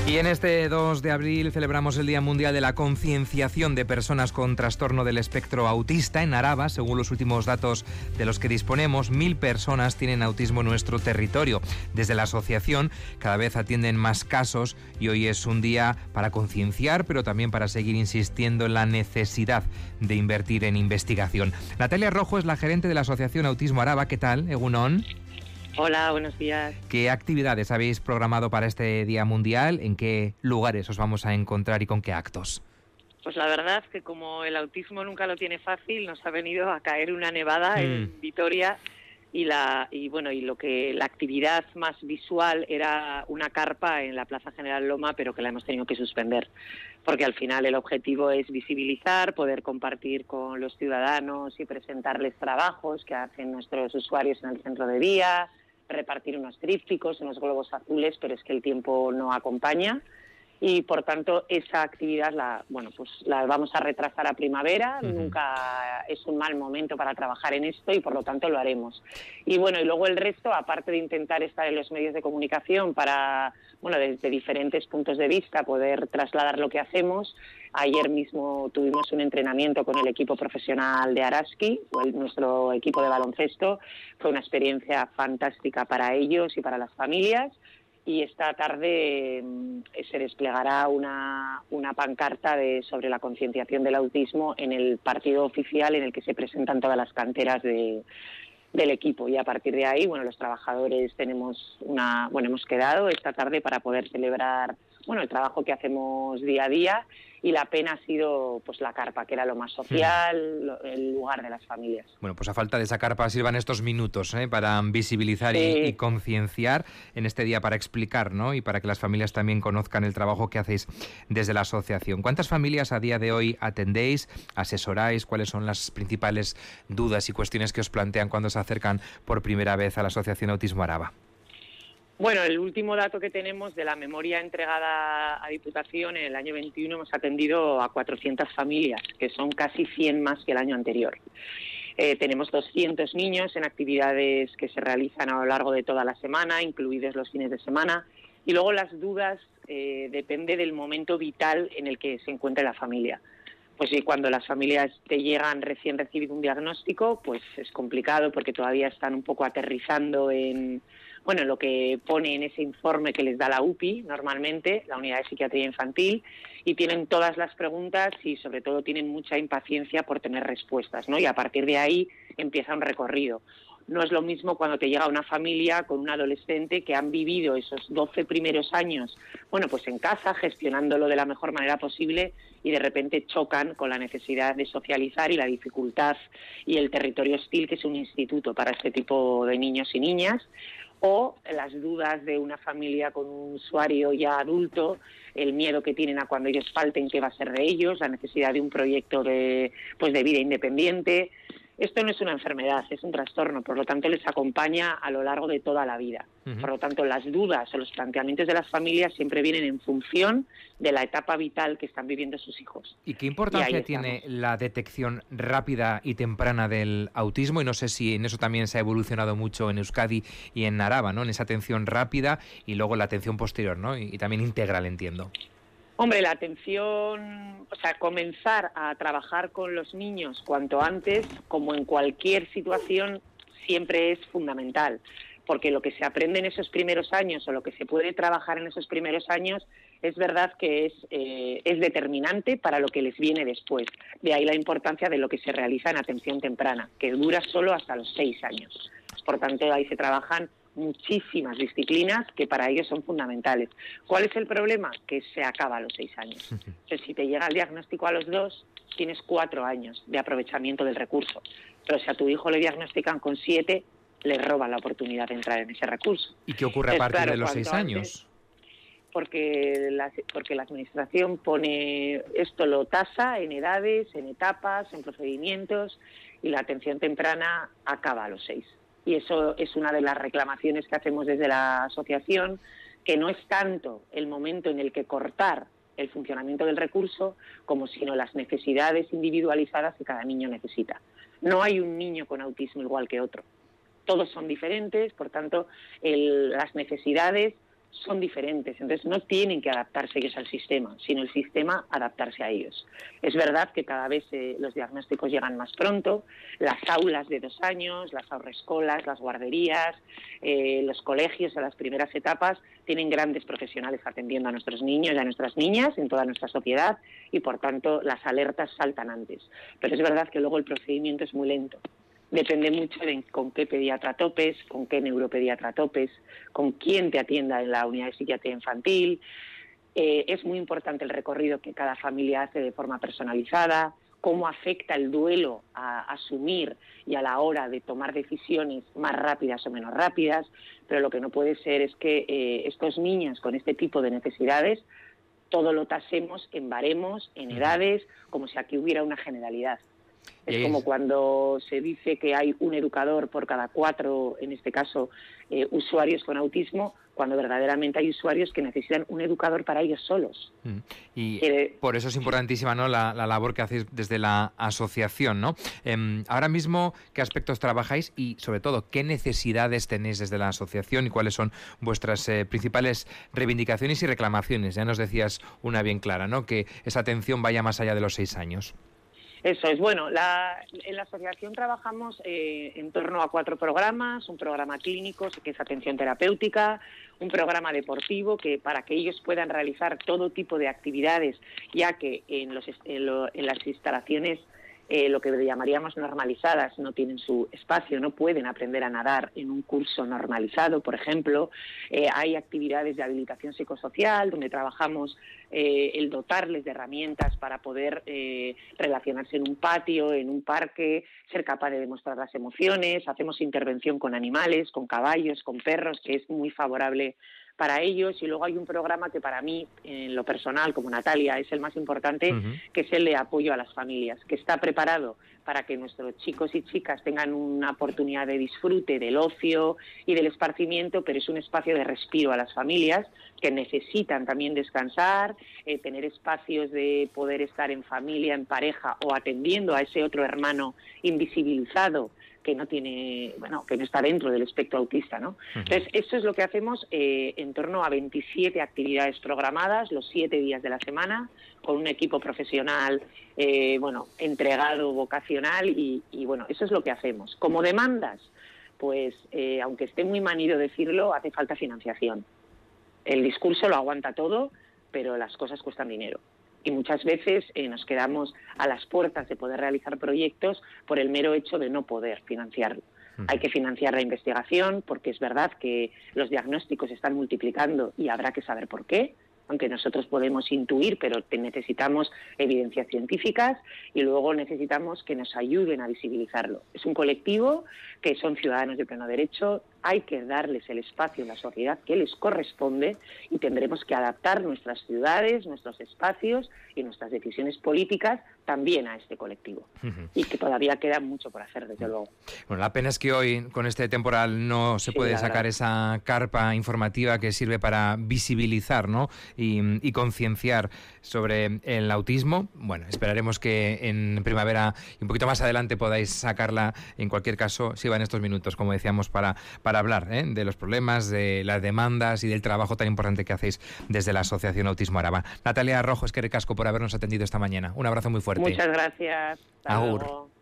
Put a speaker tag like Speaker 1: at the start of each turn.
Speaker 1: Y en este 2 de abril celebramos el Día Mundial de la Concienciación de Personas con Trastorno del Espectro Autista. En Araba, según los últimos datos de los que disponemos, 1.000 personas tienen autismo en nuestro territorio. Desde la asociación cada vez atienden más casos y hoy es un día para concienciar, pero también para seguir insistiendo en la necesidad de invertir en investigación. Natalia Rojo es la gerente de la Asociación Autismo Araba. ¿Qué tal, Egunon?
Speaker 2: Hola, buenos días.
Speaker 1: ¿Qué actividades habéis programado para este Día Mundial? ¿En qué lugares os vamos a encontrar y con qué actos?
Speaker 2: Pues la verdad es que como el autismo nunca lo tiene fácil, nos ha venido a caer una nevada en Vitoria y la actividad más visual era una carpa en la Plaza General Loma, pero que la hemos tenido que suspender, porque al final el objetivo es visibilizar, poder compartir con los ciudadanos y presentarles trabajos que hacen nuestros usuarios en el centro de día, repartir unos trípticos, unos globos azules, pero es que el tiempo no acompaña y por tanto esa actividad la vamos a retrasar a primavera. Nunca es un mal momento para trabajar en esto y por lo tanto lo haremos. Y bueno, y luego el resto, aparte de intentar estar en los medios de comunicación para, desde diferentes puntos de vista poder trasladar lo que hacemos. Ayer mismo tuvimos un entrenamiento con el equipo profesional de Araski, nuestro equipo de baloncesto. Fue una experiencia fantástica para ellos y para las familias. Y esta tarde se desplegará una pancarta sobre la concienciación del autismo en el partido oficial en el que se presentan todas las canteras del equipo. Y a partir de ahí, los trabajadores hemos quedado esta tarde para poder celebrar el trabajo que hacemos día a día, y la pena ha sido la carpa, que era lo más social, el lugar de las familias.
Speaker 1: Bueno, pues a falta de esa carpa sirvan estos minutos para visibilizar y concienciar en este día, para explicar, ¿no? Y para que las familias también conozcan el trabajo que hacéis desde la asociación. ¿Cuántas familias a día de hoy atendéis, asesoráis? ¿Cuáles son las principales dudas y cuestiones que os plantean cuando se acercan por primera vez a la Asociación Autismo Araba?
Speaker 2: Bueno, el último dato que tenemos de la memoria entregada a Diputación, en el año 21 hemos atendido a 400 familias, que son casi 100 más que el año anterior. Tenemos 200 niños en actividades que se realizan a lo largo de toda la semana, incluidos los fines de semana. Y luego las dudas depende del momento vital en el que se encuentre la familia. Pues sí, cuando las familias te llegan recién recibido un diagnóstico, pues es complicado porque todavía están un poco aterrizando en lo que pone en ese informe que les da la UPI, normalmente, la Unidad de Psiquiatría Infantil, y tienen todas las preguntas y sobre todo tienen mucha impaciencia por tener respuestas, ¿no? Y a partir de ahí empieza un recorrido. No es lo mismo cuando te llega una familia con un adolescente que han vivido esos 12 primeros años, en casa, gestionándolo de la mejor manera posible, y de repente chocan con la necesidad de socializar y la dificultad y el territorio hostil que es un instituto para este tipo de niños y niñas. O las dudas de una familia con un usuario ya adulto, el miedo que tienen a cuando ellos falten, qué va a ser de ellos, la necesidad de un proyecto de vida independiente. Esto no es una enfermedad, es un trastorno, por lo tanto les acompaña a lo largo de toda la vida. Por lo tanto, las dudas o los planteamientos de las familias siempre vienen en función de la etapa vital que están viviendo sus hijos.
Speaker 1: ¿Y qué importancia tiene la detección rápida y temprana del autismo? Y no sé si en eso también se ha evolucionado mucho en Euskadi y en Araba, ¿no? En esa atención rápida y luego la atención posterior, ¿no? Y también integral, entiendo.
Speaker 2: Hombre, la atención, comenzar a trabajar con los niños cuanto antes, como en cualquier situación, siempre es fundamental, porque lo que se aprende en esos primeros años o lo que se puede trabajar en esos primeros años es verdad que es determinante para lo que les viene después. De ahí la importancia de lo que se realiza en atención temprana, que dura solo hasta los 6 años. Por tanto, ahí se trabajan muchísimas disciplinas que para ellos son fundamentales. ¿Cuál es el problema? Que se acaba a los 6 años. Entonces, si te llega el diagnóstico a los 2, tienes 4 años de aprovechamiento del recurso. Pero si a tu hijo le diagnostican con 7, le roban la oportunidad de entrar en ese recurso.
Speaker 1: ¿Y qué ocurre a partir de los 6 años?
Speaker 2: Porque la Administración pone esto, lo tasa en edades, en etapas, en procedimientos, y la atención temprana acaba a los 6. Y eso es una de las reclamaciones que hacemos desde la asociación, que no es tanto el momento en el que cortar el funcionamiento del recurso, como sino las necesidades individualizadas que cada niño necesita. No hay un niño con autismo igual que otro. Todos son diferentes, por tanto, las necesidades son diferentes, entonces no tienen que adaptarse ellos al sistema, sino el sistema adaptarse a ellos. Es verdad que cada vez los diagnósticos llegan más pronto, las aulas de 2 años, las haurrescolas, las guarderías, los colegios a las primeras etapas tienen grandes profesionales atendiendo a nuestros niños y a nuestras niñas en toda nuestra sociedad y por tanto las alertas saltan antes. Pero es verdad que luego el procedimiento es muy lento. Depende mucho de con qué pediatra topes, con qué neuropediatra topes, con quién te atienda en la unidad de psiquiatría infantil. Es muy importante el recorrido que cada familia hace de forma personalizada, cómo afecta el duelo a asumir y a la hora de tomar decisiones más rápidas o menos rápidas, pero lo que no puede ser es que estos niños con este tipo de necesidades todo lo tasemos en baremos, en edades, como si aquí hubiera una generalidad. Es como cuando se dice que hay un educador por cada 4, en este caso, usuarios con autismo, cuando verdaderamente hay usuarios que necesitan un educador para ellos solos.
Speaker 1: Y por eso es importantísima, ¿no?, la labor que hacéis desde la asociación, ¿no? Ahora mismo, ¿qué aspectos trabajáis y, sobre todo, qué necesidades tenéis desde la asociación y cuáles son vuestras principales reivindicaciones y reclamaciones? Ya nos decías una bien clara, ¿no?, que esa atención vaya más allá de los 6 años.
Speaker 2: Eso es. Bueno, en la asociación trabajamos en torno a 4 programas, un programa clínico, que es atención terapéutica, un programa deportivo que para que ellos puedan realizar todo tipo de actividades, ya que en las instalaciones lo que llamaríamos normalizadas no tienen su espacio, no pueden aprender a nadar en un curso normalizado, por ejemplo. Hay actividades de habilitación psicosocial donde trabajamos el dotarles de herramientas para poder relacionarse en un patio, en un parque, ser capaz de demostrar las emociones. Hacemos intervención con animales, con caballos, con perros, que es muy favorable para ellos, y luego hay un programa que para mí, en lo personal, como Natalia, es el más importante, que es el de apoyo a las familias, que está preparado para que nuestros chicos y chicas tengan una oportunidad de disfrute del ocio y del esparcimiento, pero es un espacio de respiro a las familias que necesitan también descansar, tener espacios de poder estar en familia, en pareja o atendiendo a ese otro hermano invisibilizado que no tiene, que no está dentro del espectro autista, ¿no? Entonces, esto es lo que hacemos en torno a 27 actividades programadas, los 7 días de la semana, con un equipo profesional, entregado, vocacional, y eso es lo que hacemos. Como demandas, pues, aunque esté muy manido decirlo, hace falta financiación. El discurso lo aguanta todo, pero las cosas cuestan dinero. Y muchas veces nos quedamos a las puertas de poder realizar proyectos por el mero hecho de no poder financiarlo. Hay que financiar la investigación porque es verdad que los diagnósticos se están multiplicando y habrá que saber por qué, aunque nosotros podemos intuir, pero necesitamos evidencias científicas y luego necesitamos que nos ayuden a visibilizarlo. Es un colectivo que son ciudadanos de pleno derecho, hay que darles el espacio en la sociedad que les corresponde y tendremos que adaptar nuestras ciudades, nuestros espacios y nuestras decisiones políticas también a este colectivo. Y que todavía queda mucho por hacer, desde luego.
Speaker 1: Bueno, la pena es que hoy, con este temporal, no se puede sacar esa carpa informativa que sirve para visibilizar, ¿no?, y concienciar sobre el autismo. Bueno, esperaremos que en primavera y un poquito más adelante podáis sacarla. En cualquier caso, sirvan estos minutos, como decíamos, para hablar de los problemas, de las demandas y del trabajo tan importante que hacéis desde la Asociación Autismo Araba. Natalia Rojo, eskerrik asko por habernos atendido esta mañana. Un abrazo muy fuerte.
Speaker 2: Muchas gracias. Hasta
Speaker 1: Agur.
Speaker 2: luego.